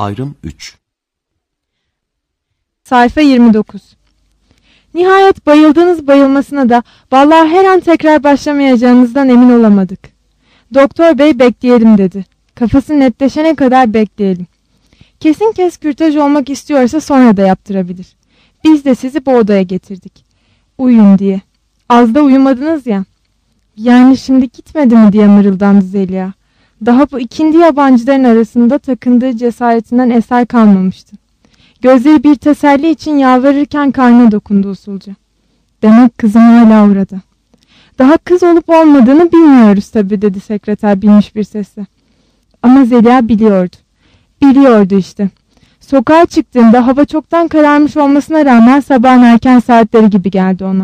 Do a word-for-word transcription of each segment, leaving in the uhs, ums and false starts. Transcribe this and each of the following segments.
Ayrım üç. Sayfa yirmi dokuz. Nihayet bayıldığınız bayılmasına da vallahi her an tekrar başlamayacağınızdan emin olamadık. Doktor bey bekleyelim dedi. Kafası netleşene kadar bekleyelim. Kesin kes kürtaj olmak istiyorsa sonra da yaptırabilir. Biz de sizi bu odaya getirdik. Uyuyun diye. Az da uyumadınız ya. Yani şimdi gitmedi mi diye mırıldandı Zeliha. Daha bu ikindi yabancıların arasında takındığı cesaretinden eser kalmamıştı. Gözleri bir teselli için yalvarırken karnına dokundu usulca. Demek kızım hala orada. Daha kız olup olmadığını bilmiyoruz tabii dedi sekreter bilmiş bir sesle. Ama Zeliha biliyordu. Biliyordu işte. Sokağa çıktığında hava çoktan kararmış olmasına rağmen sabahın erken saatleri gibi geldi ona.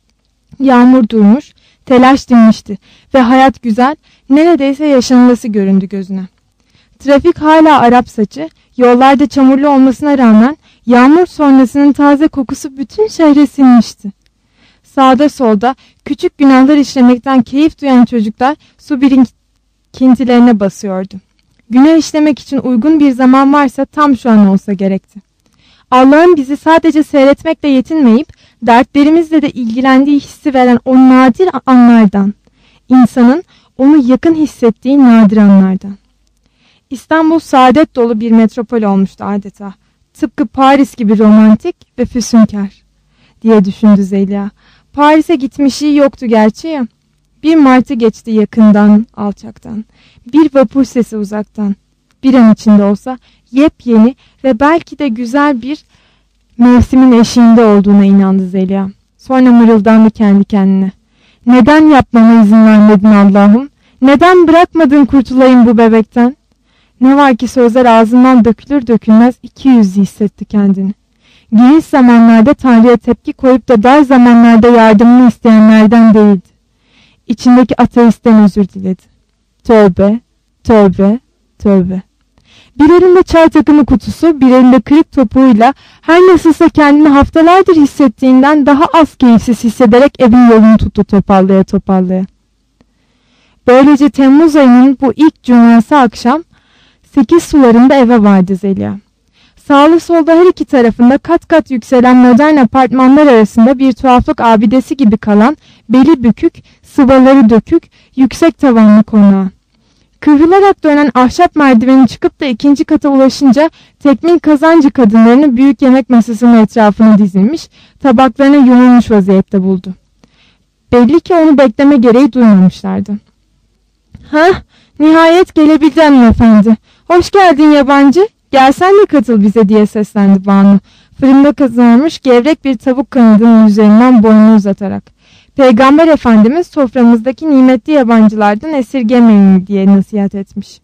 Yağmur durmuş, telaş dinmişti ve hayat güzel, neredeyse yaşanılası göründü gözüne. Trafik hala Arap saçı, yollarda çamurlu olmasına rağmen yağmur sonrasının taze kokusu bütün şehre sinmişti. Sağda solda küçük günahlar işlemekten keyif duyan çocuklar su birikintilerine basıyordu. Günah işlemek için uygun bir zaman varsa tam şu an olsa gerekti. Allah'ın bizi sadece seyretmekle yetinmeyip dertlerimizle de ilgilendiği hissi veren o nadir anlardan, insanın onu yakın hissettiği nadir anlardan. İstanbul saadet dolu bir metropol olmuştu adeta. Tıpkı Paris gibi romantik ve füsunkar diye düşündü Zeliha. Paris'e gitmişliği yoktu gerçi ya. Bir martı geçti yakından, alçaktan. Bir vapur sesi uzaktan. Bir an içinde olsa yepyeni ve belki de güzel bir mevsimin eşiğinde olduğuna inandı Zeliha. Sonra mırıldandı kendi kendine. Neden yapmama izin vermedin Allah'ım? Neden bırakmadın kurtulayım bu bebekten? Ne var ki sözler ağzından dökülür dökülmez iki yüzlü hissetti kendini. Geniş zamanlarda Tanrı'ya tepki koyup da dar zamanlarda yardımını isteyenlerden değildi. İçindeki ateistten özür diledi. Tövbe, tövbe, tövbe. Bir elinde çay takımı kutusu, bir elinde kırık topuğuyla her nasılsa kendini haftalardır hissettiğinden daha az keyifsiz hissederek evin yolunu tuttu topallaya topallaya. Böylece Temmuz ayının bu ilk cuması akşam sekiz sularında eve vardı Zeliha. Sağlı solda her iki tarafında kat kat yükselen modern apartmanlar arasında bir tuhaflık abidesi gibi kalan beli bükük, sıvaları dökük, yüksek tavanlı konağı. Kıvrılarak dönen ahşap merdiveni çıkıp da ikinci kata ulaşınca tekmil kazancı kadınlarını büyük yemek masasının etrafına dizilmiş, tabaklarına yumulmuş vaziyette buldu. Belli ki onu bekleme gereği duymamışlardı. "Hah, nihayet gelebildi hanımefendi. Hoş geldin yabancı. Gelsen de katıl bize" diye seslendi Banu. Fırında kızarmış gevrek bir tavuk kanadının üzerinden boynunu uzatarak. Peygamber Efendimiz soframızdaki nimetli yabancılardan esirgemeyin diye nasihat etmiş.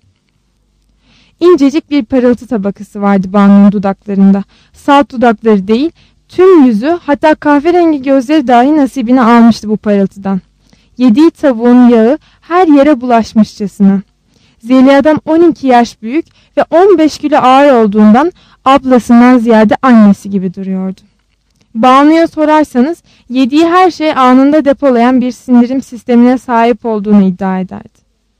İncecik bir parıltı tabakası vardı Banu'nun dudaklarında. Salt dudakları değil, tüm yüzü hatta kahverengi gözleri dahi nasibini almıştı bu parıltıdan. Yediği tavuğun yağı her yere bulaşmışçasına. Zeliha'dan on iki yaş büyük ve on beş kilo ağır olduğundan ablasından ziyade annesi gibi duruyordu. Banu'ya sorarsanız yediği her şeyi anında depolayan bir sindirim sistemine sahip olduğunu iddia ederdi.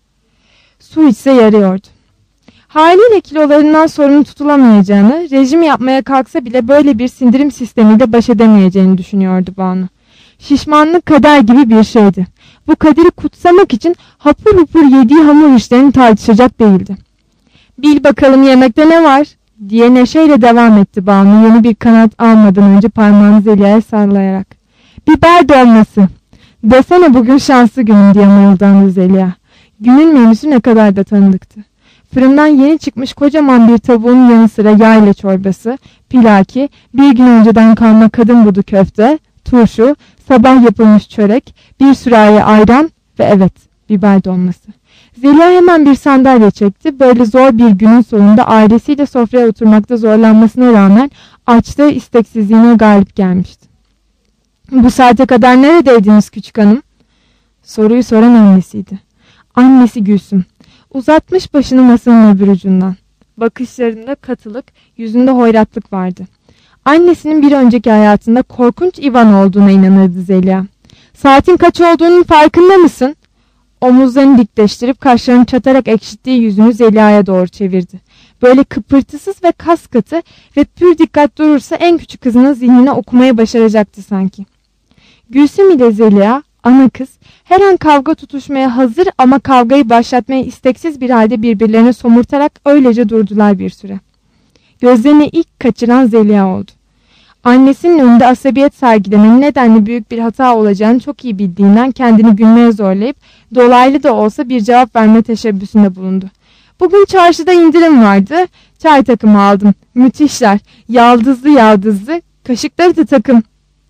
Su içse yarıyordu. Haliyle kilolarından sorumlu tutulamayacağını, rejim yapmaya kalksa bile böyle bir sindirim sistemiyle baş edemeyeceğini düşünüyordu Banu. Şişmanlık kader gibi bir şeydi. Bu kaderi kutsamak için hapur hapur yediği hamur işlerini tartışacak değildi. "Bil bakalım yemekte ne var?" diye neşeyle devam etti Banu yeni bir kanat almadan önce parmağını Zeliha'ya sallayarak. "Biber dolması. Desene bugün şanslı günüm" diye mırıldandı Zeliha. Günün menüsü ne kadar da tanıdıktı. Fırından yeni çıkmış kocaman bir tavuğun yanı sıra yayla çorbası, pilaki, bir gün önceden kalma kadın budu köfte, turşu, sabah yapılmış çörek, bir sürahi ayran ve evet, biber dolması. Zeliha hemen bir sandalye çekti. Böyle zor bir günün sonunda ailesiyle sofraya oturmakta zorlanmasına rağmen açlığı isteksizliğine galip gelmişti. "Bu saate kadar neredeydiniz küçük hanım?" Soruyu soran annesiydi. Annesi Gülsüm. Uzatmış başını masanın öbür ucundan. Bakışlarında katılık, yüzünde hoyratlık vardı. Annesinin bir önceki hayatında korkunç Ivan olduğuna inanırdı Zeliha. "Saatin kaç olduğunun farkında mısın?" Omuzlarını dikleştirip kaşlarını çatarak ekşittiği yüzünü Zeliha'ya doğru çevirdi. Böyle kıpırtısız ve kas katı ve pür dikkat durursa en küçük kızının zihnine okumayı başaracaktı sanki. Gülsüm ile Zeliha, ana kız, her an kavga tutuşmaya hazır ama kavgayı başlatmaya isteksiz bir halde birbirlerine somurtarak öylece durdular bir süre. Gözlerini ilk kaçıran Zeliha oldu. Annesinin önünde asabiyet sergilemenin nedenli büyük bir hata olacağını çok iyi bildiğinden kendini gülmeye zorlayıp dolaylı da olsa bir cevap verme teşebbüsünde bulundu. Bugün çarşıda indirim vardı. Çay takımı aldım. Müthişler. Yaldızlı yaldızlı. Kaşıkları da takım.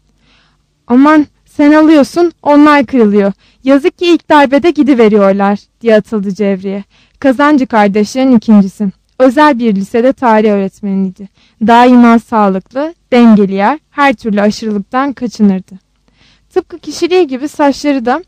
Aman sen alıyorsun, onlar kırılıyor. Yazık ki ilk darbede gidiveriyorlar diye atıldı Cevriye. Kazancı kardeşlerin ikincisi. Özel bir lisede tarih öğretmeniydi. Daima sağlıklı, dengeli yer, her türlü aşırılıktan kaçınırdı. Tıpkı kişiliği gibi saçları da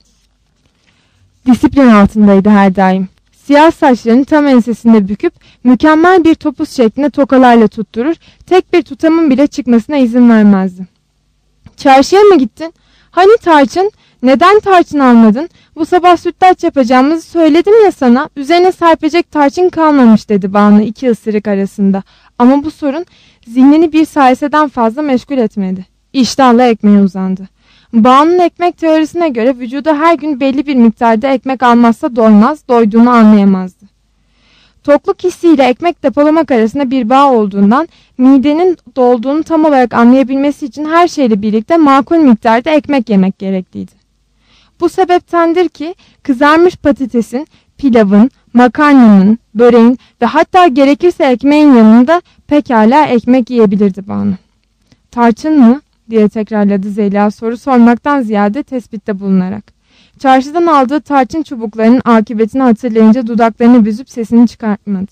disiplin altındaydı her daim. Siyah saçlarını tam ensesinde büküp mükemmel bir topuz şeklinde tokalarla tutturur, tek bir tutamın bile çıkmasına izin vermezdi. Çarşıya mı gittin? Hani tarçın? Neden tarçın almadın? Bu sabah sütlaç yapacağımızı söyledim ya sana. Üzerine serpecek tarçın kalmamış dedi Banu iki ısırık arasında. Ama bu sorun zihnini bir sayeseden fazla meşgul etmedi. İştahla ekmeğe uzandı. Banu'nun ekmek teorisine göre vücuda her gün belli bir miktarda ekmek almazsa doymaz, doyduğunu anlayamazdı. Tokluk hissiyle ekmek depolamak arasında bir bağ olduğundan midenin dolduğunu tam olarak anlayabilmesi için her şeyle birlikte makul miktarda ekmek yemek gerekliydi. Bu sebeptendir ki kızarmış patatesin, pilavın, makarnanın, böreğin ve hatta gerekirse ekmeğin yanında pekala ekmek yiyebilirdi Banu. Tarçın mı? Diye tekrarladı Zeliha soru sormaktan ziyade tespitte bulunarak. Çarşıdan aldığı tarçın çubuklarının akıbetini hatırlayınca dudaklarını büzüp sesini çıkartmadı.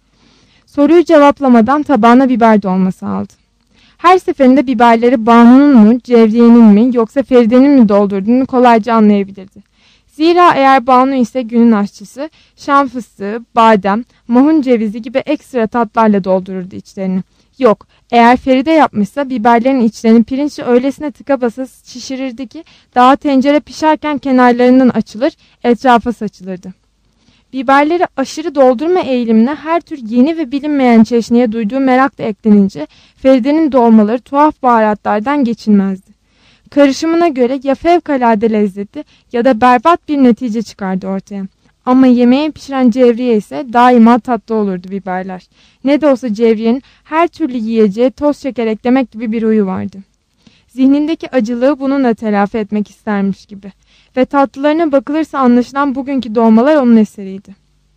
Soruyu cevaplamadan tabağına biber dolması aldı. Her seferinde biberleri Banu'nun mu, Cevriye'nin mi yoksa Feride'nin mi doldurduğunu kolayca anlayabilirdi. Zira eğer Banu ise günün aşçısı, şam fıstığı, badem, mahun cevizi gibi ekstra tatlarla doldururdu içlerini. Yok, eğer Feride yapmışsa biberlerin içlerini pirinçle öylesine tıka basa şişirirdi ki daha tencere pişerken kenarlarından açılır, etrafa saçılırdı. Biberleri aşırı doldurma eğilimine her tür yeni ve bilinmeyen çeşniye duyduğu merak da eklenince Feride'nin dolmaları tuhaf baharatlardan geçilmezdi. Karışımına göre ya fevkalade lezzetli ya da berbat bir netice çıkardı ortaya. Ama yemeği pişiren Cevriye ise daima tatlı olurdu biberler. Ne de olsa Cevriye'nin her türlü yiyeceğe toz şeker eklemek gibi bir huyu vardı. Zihnindeki acılığı bununla telafi etmek istermiş gibi. Ve tatlılarına bakılırsa anlaşılan bugünkü dolmalar onun eseriydi.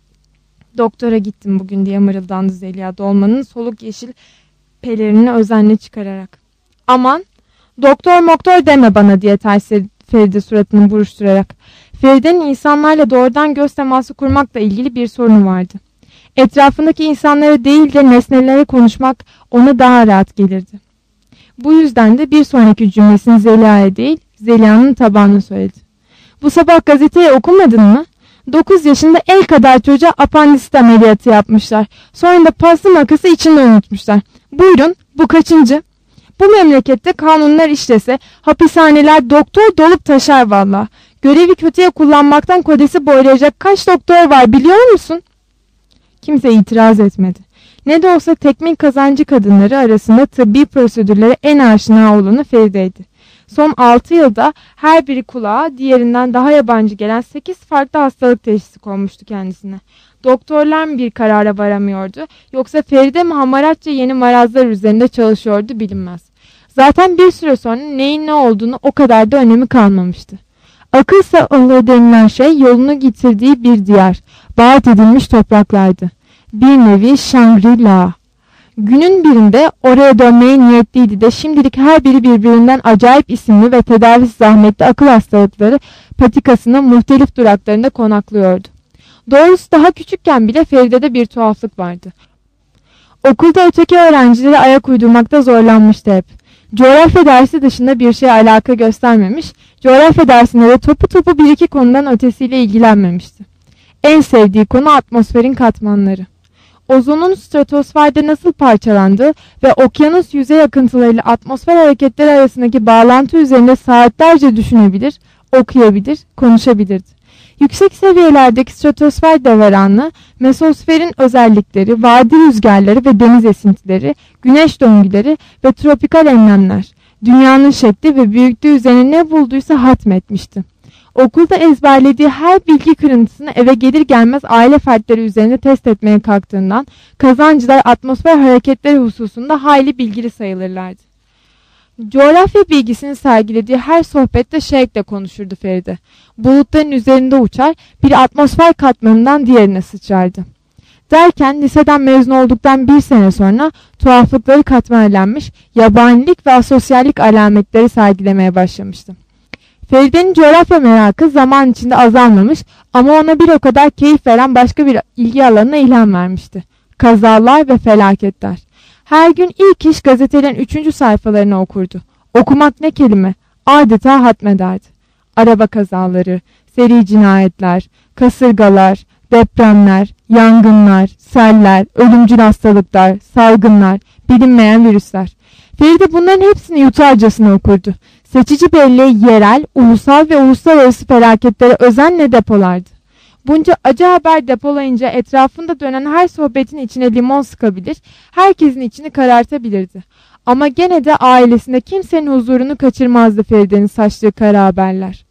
Doktora gittim bugün diye mırıldandı Zeliha dolmanın soluk yeşil pelerini özenle çıkararak. Aman doktor moktor deme bana diye tersi Feride suratını buruşturarak. Feride'nin insanlarla doğrudan göz teması kurmakla ilgili bir sorunu vardı. Etrafındaki insanlara değil de nesnelere konuşmak ona daha rahat gelirdi. Bu yüzden de bir sonraki cümlesini Zeliha'ya değil, Zeliha'nın tabağına söyledi. Bu sabah gazeteyi okumadın mı? dokuz yaşında el kadar çocuğa apandisit ameliyatı yapmışlar. Sonra da paslı makası içinde unutmuşlar. Buyurun, bu kaçıncı? Bu memlekette kanunlar işlese hapishaneler doktor dolup taşar valla. Görevi kötüye kullanmaktan kodesi boylayacak kaç doktor var biliyor musun? Kimse itiraz etmedi. Ne de olsa tekmil kazancı kadınları arasında tıbbi prosedürlere en aşina olanı Feride'ydi. Son altı yılda her biri kulağa diğerinden daha yabancı gelen sekiz farklı hastalık teşhisi konmuştu kendisine. Doktorlar mı bir karara varamıyordu yoksa Feride mi hamaratça yeni marazlar üzerinde çalışıyordu bilinmez. Zaten bir süre sonra neyin ne olduğunu o kadar da önemi kalmamıştı. Akıl sağlığı denilen şey yolunu getirdiği bir diyar, vaat edilmiş topraklardı. Bir nevi Shangri-La. Günün birinde oraya dönmeye niyetliydi de şimdilik her biri birbirinden acayip isimli ve tedavisi zahmetli akıl hastalıkları patikasının muhtelif duraklarında konaklıyordu. Doğrusu daha küçükken bile Feride'de bir tuhaflık vardı. Okulda öteki öğrencilere ayak uydurmakta zorlanmıştı hep. Coğrafya dersi dışında bir şeye alaka göstermemiş, coğrafya dersinde de topu topu bir iki konudan ötesiyle ilgilenmemişti. En sevdiği konu atmosferin katmanları. Ozonun stratosferde nasıl parçalandığı ve okyanus yüzey akıntılarıyla atmosfer hareketleri arasındaki bağlantı üzerinde saatlerce düşünebilir, okuyabilir, konuşabilirdi. Yüksek seviyelerdeki stratosfer devranı, mesosferin özellikleri, vadi rüzgarları ve deniz esintileri, güneş döngüleri ve tropikal enlemler, dünyanın şekli ve büyüklüğü üzerine ne bulduysa hatmetmişti. Okulda ezberlediği her bilgi kırıntısını eve gelir gelmez aile fertleri üzerine test etmeye kalktığından kazancılar atmosfer hareketleri hususunda hayli bilgili sayılırlardı. Coğrafya bilgisini sergilediği her sohbette şevkle konuşurdu Feride. Bulutların üzerinde uçar, bir atmosfer katmanından diğerine sıçrardı. Derken liseden mezun olduktan bir sene sonra tuhaflıkları katmerlenmiş, yabanilik ve asosyallik alametleri sergilemeye başlamıştı. Feride'nin coğrafya merakı zaman içinde azalmamış ama ona bir o kadar keyif veren başka bir ilgi alanına ilham vermişti. Kazalar ve felaketler. Her gün ilk iş gazetelerin üçüncü sayfalarını okurdu. Okumak ne kelime, adeta hatmederdi. Araba kazaları, seri cinayetler, kasırgalar, depremler, yangınlar, seller, ölümcül hastalıklar, salgınlar, bilinmeyen virüsler. Feride bunların hepsini yutarcasına okurdu. Seçici belleği yerel, ulusal ve uluslararası felaketlere özenle depolardı. Bunca acı haber depolayınca etrafında dönen her sohbetin içine limon sıkabilir, herkesin içini karartabilirdi. Ama gene de ailesinde kimsenin huzurunu kaçırmazdı Feride'nin saçtığı kara haberler.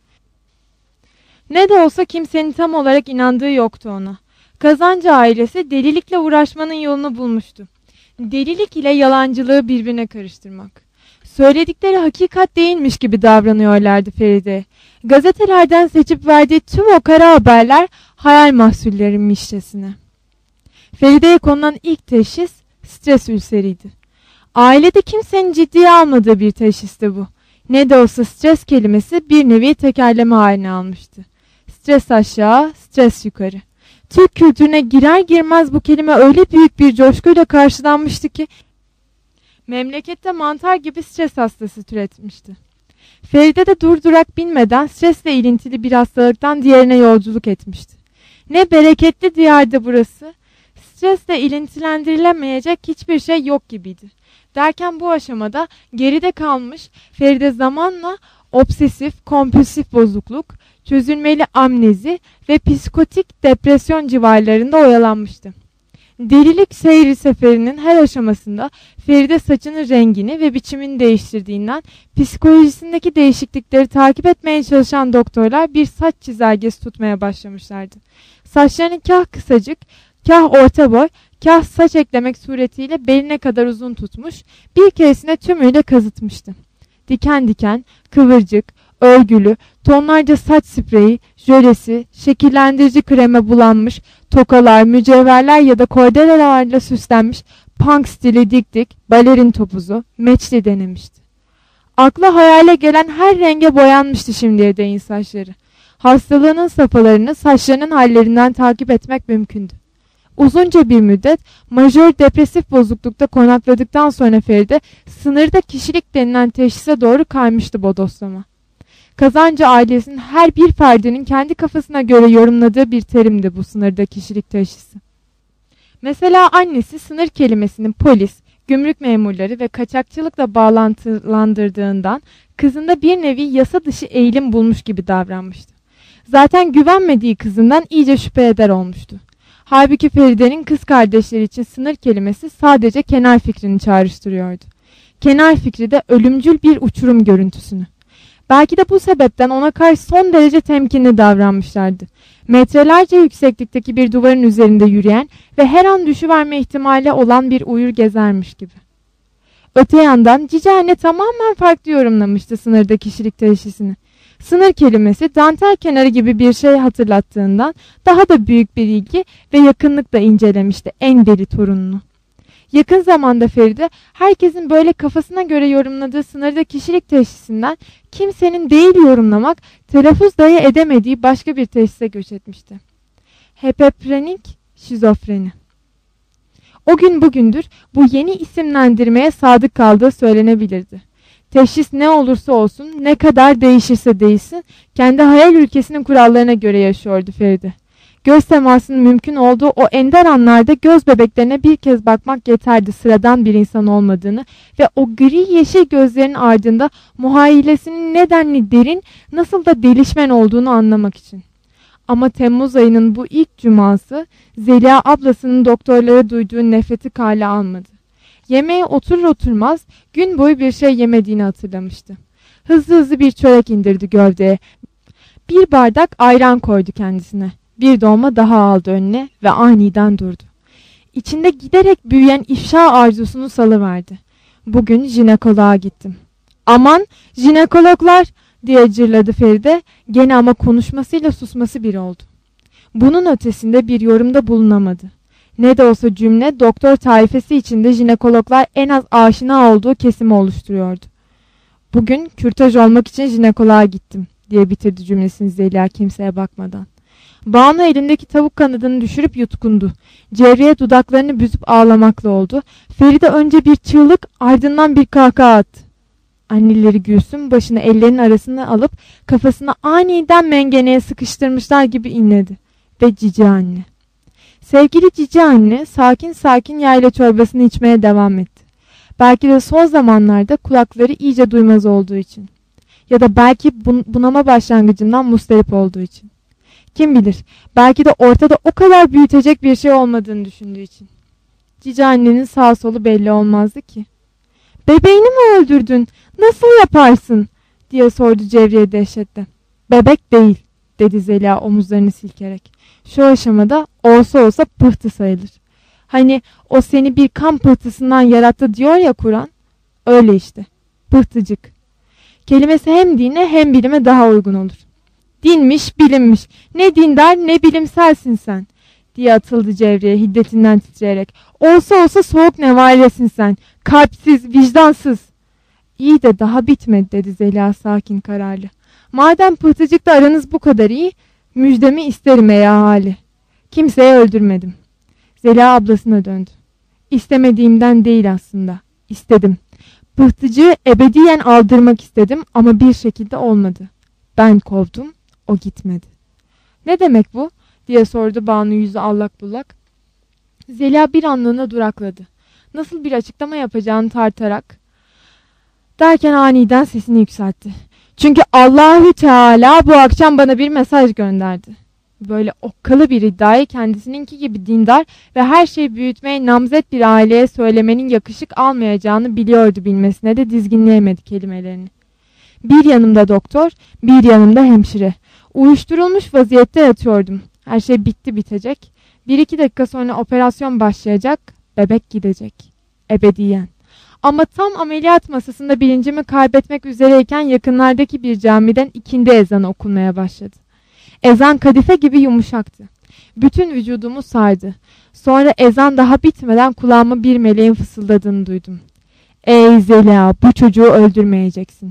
Ne de olsa kimsenin tam olarak inandığı yoktu ona. Kazancı ailesi delilikle uğraşmanın yolunu bulmuştu. Delilik ile yalancılığı birbirine karıştırmak. Söyledikleri hakikat değilmiş gibi davranıyorlardı Feride. Gazetelerden seçip verdiği tüm o kara haberler hayal mahsulleriymişçesine. Feride'ye konulan ilk teşhis stres ülseriydi. Ailede kimsenin ciddiye almadığı bir teşhisti bu. Ne de olsa stres kelimesi bir nevi tekerleme haline almıştı. Stres aşağı, stres yukarı. Türk kültürüne girer girmez bu kelime öyle büyük bir coşkuyla karşılanmıştı ki memlekette mantar gibi stres hastası türetmişti. Feride de durdurak bilmeden stresle ilintili bir hastalıktan diğerine yolculuk etmişti. Ne bereketli diyardı burası. Stresle ilintilendirilemeyecek hiçbir şey yok gibiydi. Derken bu aşamada geride kalmış Feride zamanla obsesif, kompulsif bozukluk, çözülmeli amnezi ve psikotik depresyon civarlarında oyalanmıştı. Delilik seyri seferinin her aşamasında Feride saçının rengini ve biçimini değiştirdiğinden psikolojisindeki değişiklikleri takip etmeye çalışan doktorlar bir saç çizelgesi tutmaya başlamışlardı. Saçlarını kah kısacık, kah orta boy, kah saç eklemek suretiyle beline kadar uzun tutmuş, bir keresinde tümüyle kazıtmıştı. Diken diken, kıvırcık, örgülü, tonlarca saç spreyi, jölesi, şekillendirici kreme bulanmış, tokalar, mücevherler ya da kordelalarla süslenmiş punk stili dik dik, balerin topuzu, meçli denemişti. Akla hayale gelen her renge boyanmıştı şimdiye değin saçları. Hastalığının safhalarını saçlarının hallerinden takip etmek mümkündü. Uzunca bir müddet majör depresif bozuklukta konakladıktan sonra Feride sınırda kişilik denilen teşhise doğru kaymıştı bodoslama. Kazancı ailesinin her bir ferdinin kendi kafasına göre yorumladığı bir terimdi bu sınırda kişilik teşhisi. Mesela annesi sınır kelimesinin polis, gümrük memurları ve kaçakçılıkla bağlantılandırdığından kızında bir nevi yasa dışı eğilim bulmuş gibi davranmıştı. Zaten güvenmediği kızından iyice şüphe eder olmuştu. Halbuki Feride'nin kız kardeşleri için sınır kelimesi sadece kenar fikrini çağrıştırıyordu. Kenar fikri de ölümcül bir uçurum görüntüsünü. Belki de bu sebepten ona karşı son derece temkinli davranmışlardı. Metrelerce yükseklikteki bir duvarın üzerinde yürüyen ve her an düşüverme ihtimali olan bir uyur gezermiş gibi. Öte yandan Cici anne tamamen farklı yorumlamıştı sınırda kişilik teşhisini. Sınır kelimesi dantel kenarı gibi bir şey hatırlattığından daha da büyük bir ilgi ve yakınlıkla incelemişti en deli torununu. Yakın zamanda Feride herkesin böyle kafasına göre yorumladığı sınırda kişilik teşhisinden kimsenin değil yorumlamak, telaffuz dahi edemediği başka bir teşhise göç etmişti. Hepeprenik şizofreni. O gün bugündür bu yeni isimlendirmeye sadık kaldığı söylenebilirdi. Teşhis ne olursa olsun, ne kadar değişirse değişsin, kendi hayal ülkesinin kurallarına göre yaşıyordu Feride. Göz temasının mümkün olduğu o ender anlarda göz bebeklerine bir kez bakmak yeterdi sıradan bir insan olmadığını ve o gri yeşil gözlerin ardında muhayyilesinin nedenli derin, nasıl da delişmen olduğunu anlamak için. Ama Temmuz ayının bu ilk cuması Zeliha ablasının doktorlara duyduğu nefreti kale almadı. Yemeğe oturur oturmaz gün boyu bir şey yemediğini hatırlamıştı. Hızlı hızlı bir çörek indirdi gövdeye. Bir bardak ayran koydu kendisine. Bir dolma daha aldı önüne ve aniden durdu. İçinde giderek büyüyen ifşa arzusunu salıverdi. Bugün jinekoloğa gittim. Aman jinekologlar diye cırladı Feride. Gene ama konuşmasıyla susması bir oldu. Bunun ötesinde bir yorumda bulunamadı. Ne de olsa cümle doktor taifesi içinde jinekologlar en az aşina olduğu kesimi oluşturuyordu. Bugün kürtaj olmak için jinekoloğa gittim diye bitirdi cümlesini Zeliha kimseye bakmadan. Banu elindeki tavuk kanadını düşürüp yutkundu. Cevriye dudaklarını büzüp ağlamakla oldu. Feride önce bir çığlık ardından bir kahkaha attı. Anneleri Gülsüm başını ellerinin arasına alıp kafasını aniden mengeneye sıkıştırmışlar gibi inledi. Ve cici anne. Sevgili cici anne sakin sakin yayla çorbasını içmeye devam etti. Belki de son zamanlarda kulakları iyice duymaz olduğu için. Ya da belki bun bunama başlangıcından mustarip olduğu için. Kim bilir, belki de ortada o kadar büyütecek bir şey olmadığını düşündüğü için. Cici annenin sağ solu belli olmazdı ki. "Bebeğini mi öldürdün? Nasıl yaparsın?" diye sordu Cevriye dehşetle. "Bebek değil," dedi Zeliha omuzlarını silkerek. "Şu aşamada olsa olsa pıhtı sayılır. Hani o seni bir kan pıhtısından yarattı diyor ya Kur'an. Öyle işte, pıhtıcık. Kelimesi hem dine hem bilime daha uygun olur. Dinmiş, bilinmiş. Ne dindar ne bilimselsin sen," diye atıldı Cevriye hiddetinden titreyerek. "Olsa olsa soğuk nevairesin sen. Kalpsiz, vicdansız." "İyi de daha bitmedi," dedi Zeliha sakin kararlı. "Madem pıhtıcıkla aranız bu kadar iyi, müjdemi isterim ey ahali. Kimseyi öldürmedim." Zeliha ablasına döndü. "İstemediğimden değil aslında. İstedim. Pıhtıcığı ebediyen aldırmak istedim ama bir şekilde olmadı. Ben kovdum, o gitmedi." "Ne demek bu?" diye sordu Banu yüzü allak bullak. Zeliha bir anlığına durakladı. Nasıl bir açıklama yapacağını tartarak derken aniden sesini yükseltti. "Çünkü Allahü Teala bu akşam bana bir mesaj gönderdi." Böyle okkalı bir iddiayı kendisininki gibi dindar ve her şeyi büyütmeye namzet bir aileye söylemenin yakışık almayacağını biliyordu, bilmesine de dizginleyemedi kelimelerini. Bir yanımda doktor, bir yanımda hemşire. Uyuşturulmuş vaziyette yatıyordum. Her şey bitti bitecek. Bir iki dakika sonra operasyon başlayacak, bebek gidecek. Ebediyen. Ama tam ameliyat masasında bilincimi kaybetmek üzereyken yakınlardaki bir camiden ikindi ezanı okunmaya başladı. Ezan kadife gibi yumuşaktı. Bütün vücudumu sardı. Sonra ezan daha bitmeden kulağıma bir meleğin fısıldadığını duydum. "Ey Zeliha, bu çocuğu öldürmeyeceksin."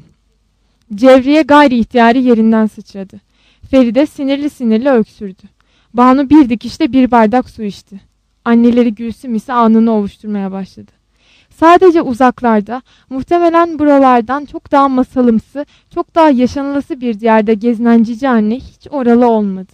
Cevriye gayri ihtiyari yerinden sıçradı. Feride sinirli sinirli öksürdü. Banu bir dikişte bir bardak su içti. Anneleri Gülsüm ise alnını ovuşturmaya başladı. Sadece uzaklarda, muhtemelen buralardan çok daha masalımsı, çok daha yaşanılası bir yerde gezinen cici anne hiç oralı olmadı.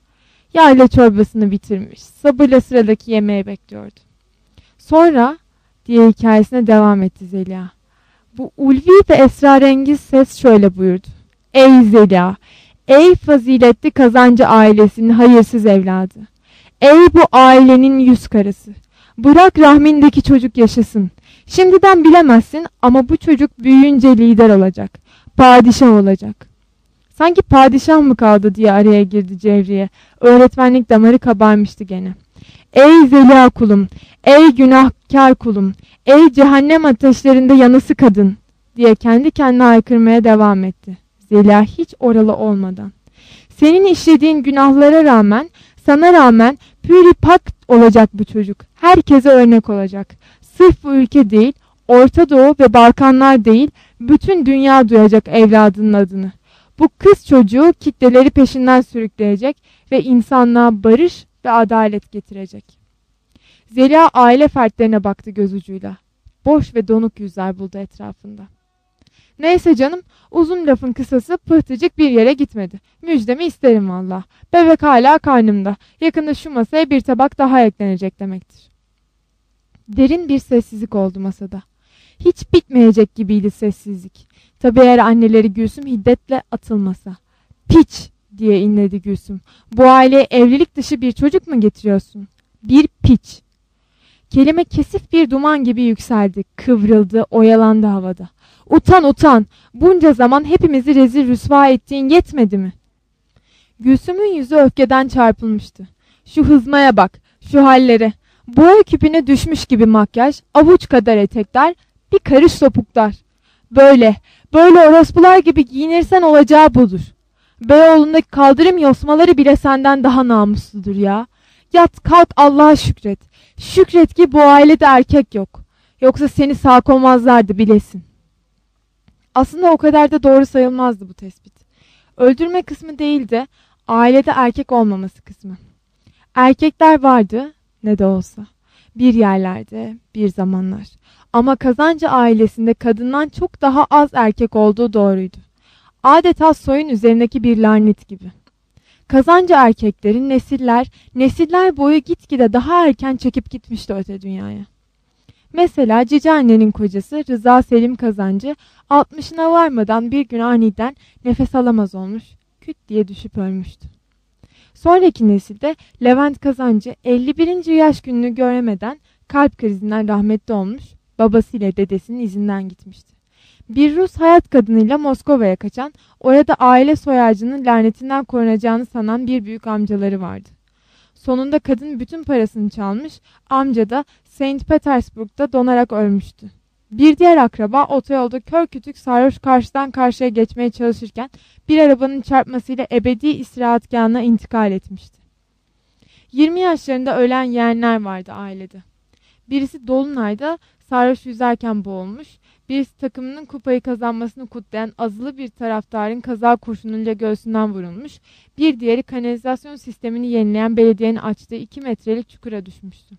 Yayla çorbasını bitirmiş, sabırla sıradaki yemeği bekliyordu. "Sonra," diye hikayesine devam etti Zeliha. Bu ulvi ve esrarengiz ses şöyle buyurdu. "Ey Zeliha, ey faziletli kazancı ailesinin hayırsız evladı. Ey bu ailenin yüz karası. Bırak rahmindeki çocuk yaşasın. Şimdiden bilemezsin ama bu çocuk büyüyünce lider olacak. Padişah olacak." "Sanki padişah mı kaldı?" diye araya girdi Cevriye. Öğretmenlik damarı kabarmıştı gene. "Ey Zeliha kulum, ey günahkar kulum, ey cehennem ateşlerinde yanısı kadın," diye kendi kendine haykırmaya devam etti. Zeliha hiç oralı olmadan. "Senin işlediğin günahlara rağmen, sana rağmen püripak olacak bu çocuk. Herkese örnek olacak. Sırf bu ülke değil, Orta Doğu ve Balkanlar değil, bütün dünya duyacak evladının adını. Bu kız çocuğu kitleleri peşinden sürükleyecek ve insanlığa barış ve adalet getirecek." Zeliha aile fertlerine baktı göz ucuyla. Boş ve donuk yüzler buldu etrafında. "Neyse canım, uzun lafın kısası pıhtıcık bir yere gitmedi. Müjdemi isterim valla. Bebek hala karnımda. Yakında şu masaya bir tabak daha eklenecek demektir." Derin bir sessizlik oldu masada. Hiç bitmeyecek gibiydi sessizlik. Tabii eğer anneleri Gülsüm hiddetle atılmasa. "Piç!" diye inledi Gülsüm. Bu aileye evlilik dışı bir çocuk mu getiriyorsun? Bir piç. Kelime kesif bir duman gibi yükseldi, kıvrıldı, oyalandı havada. Utan utan, bunca zaman hepimizi rezil rüsva ettiğin yetmedi mi? Gülsüm'ün yüzü öfkeden çarpılmıştı. Şu hızmaya bak, şu hallere. Boya küpüne düşmüş gibi makyaj, avuç kadar etekler, bir karış topuklar. Böyle, böyle orospular gibi giyinirsen olacağı budur. Beyoğlu'ndaki kaldırım yosmaları bile senden daha namusludur ya. Yat kalk Allah'a şükret. Şükret ki bu ailede erkek yok. Yoksa seni sağ koymazlardı bilesin. Aslında o kadar da doğru sayılmazdı bu tespit. Öldürme kısmı değil de ailede erkek olmaması kısmı. Erkekler vardı ne de olsa. Bir yerlerde, bir zamanlar. Ama Kazancı ailesinde kadından çok daha az erkek olduğu doğruydu. Adeta soyun üzerindeki bir lanet gibi. Kazancı erkeklerin nesiller, nesiller boyu gitgide daha erken çekip gitmişti öte dünyaya. Mesela cici annenin kocası Rıza Selim Kazancı altmışına varmadan bir gün aniden nefes alamaz olmuş, küt diye düşüp ölmüştü. Sonraki nesilde Levent Kazancı elli birinci yaş gününü göremeden kalp krizinden rahmetli olmuş, babasıyla dedesinin izinden gitmişti. Bir Rus hayat kadınıyla Moskova'ya kaçan, orada aile soyacının lanetinden korunacağını sanan bir büyük amcaları vardı. Sonunda kadın bütün parasını çalmış, amca da Saint Petersburg'da donarak ölmüştü. Bir diğer akraba otoyolda kör kütük sarhoş karşıdan karşıya geçmeye çalışırken bir arabanın çarpmasıyla ebedi istirahatgahına intikal etmişti. yirmi yaşlarında ölen yeğenler vardı ailede. Birisi Dolunay'da sarhoş yüzerken boğulmuş, birisi takımının kupayı kazanmasını kutlayan azılı bir taraftarın kaza kurşunuyla göğsünden vurulmuş, bir diğeri kanalizasyon sistemini yenileyen belediyenin açtığı iki metrelik çukura düşmüştü.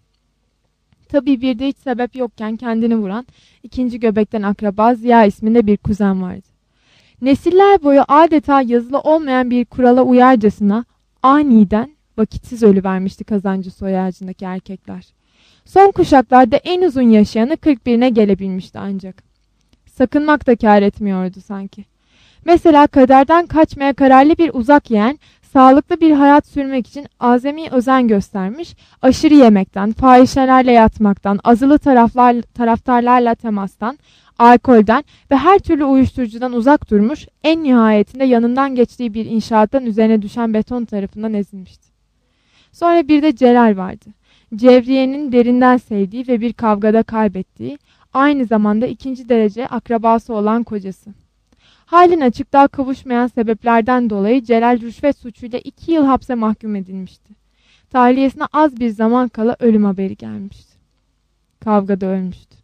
Tabii bir de hiç sebep yokken kendini vuran ikinci göbekten akraba Ziya isminde bir kuzen vardı. Nesiller boyu adeta yazılı olmayan bir kurala uyarcasına aniden vakitsiz ölüvermişti Kazancı soy ağacındaki erkekler. Son kuşaklarda en uzun yaşayanı kırk birine gelebilmişti ancak. Sakınmak da kâr etmiyordu sanki. Mesela kaderden kaçmaya kararlı bir uzak yeğen, sağlıklı bir hayat sürmek için azami özen göstermiş, aşırı yemekten, fahişelerle yatmaktan, azılı taraflar, taraftarlarla temastan, alkolden ve her türlü uyuşturucudan uzak durmuş, en nihayetinde yanından geçtiği bir inşaattan üzerine düşen beton tarafından ezilmişti. Sonra bir de Celal vardı. Cevriye'nin derinden sevdiği ve bir kavgada kaybettiği, aynı zamanda ikinci derece akrabası olan kocası. Halen açıklığa kavuşmayan sebeplerden dolayı Celal rüşvet suçuyla iki yıl hapse mahkum edilmişti. Tahliyesine az bir zaman kala ölüm haberi gelmişti. Kavgada ölmüştü.